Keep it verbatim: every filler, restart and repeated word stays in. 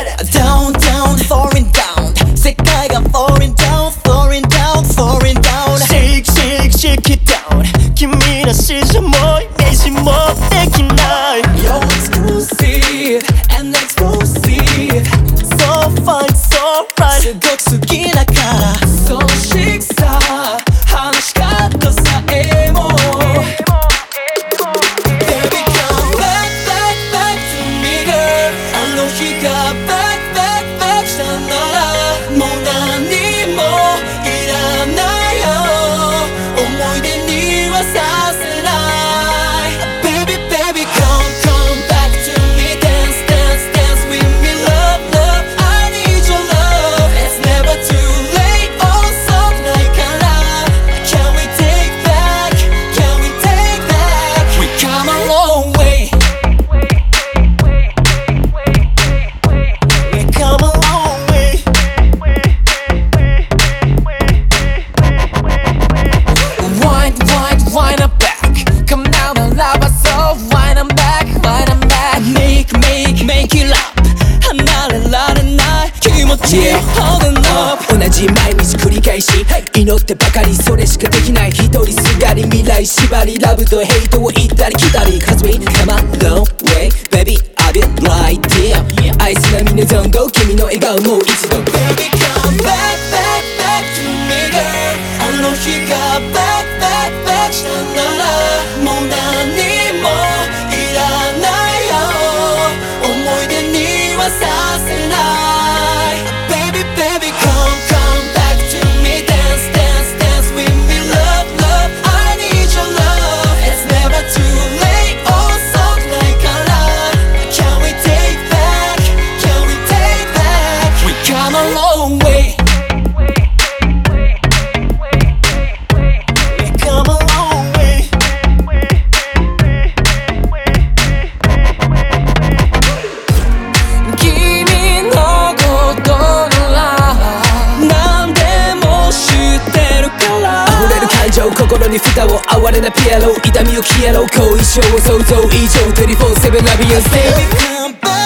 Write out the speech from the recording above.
Down down falling down 世界が falling down falling down falling down Shake shake shake it down 君らしじゃもうイメージもできない You're exclusive and explosive So fine so right すごく好きだからその仕草話し方さえも Baby come back back back to me girl あの日が back back back したならもう何もいらないよ思い出にはさせない Baby baby come come back to me dance dance dance with me love love I need your love It's never too late遅くないから Can we take back Can we take back We come a long way We come a long way Wind, wind, wind up back Come now and love us so Wind up back, wind up back Make, make, make it up 離れられない気持ち Holding up 同じ毎日繰り返し祈ってばかりそれしかできない一人すがり未来縛りラブとヘイトを行ったり来たり Cause we come a long way Baby I'll be right there 愛す涙のゾンド君の笑顔もう一度 Baby come back, back, back to me girl あの日が back, back, back したならもう何もいらないよ思い出にはさせない Baby baby come come back to me dance dance dance with me love love I need your love It's never too late 遅くないから Can we take back Can we take back We come a long way We come a long way 君のことなら何でも知ってるから溢れる感情心に蓋を哀れなピアノ痛みを消えろ後遺症を想像以上にじゅうよんセブンラビアンス Baby come back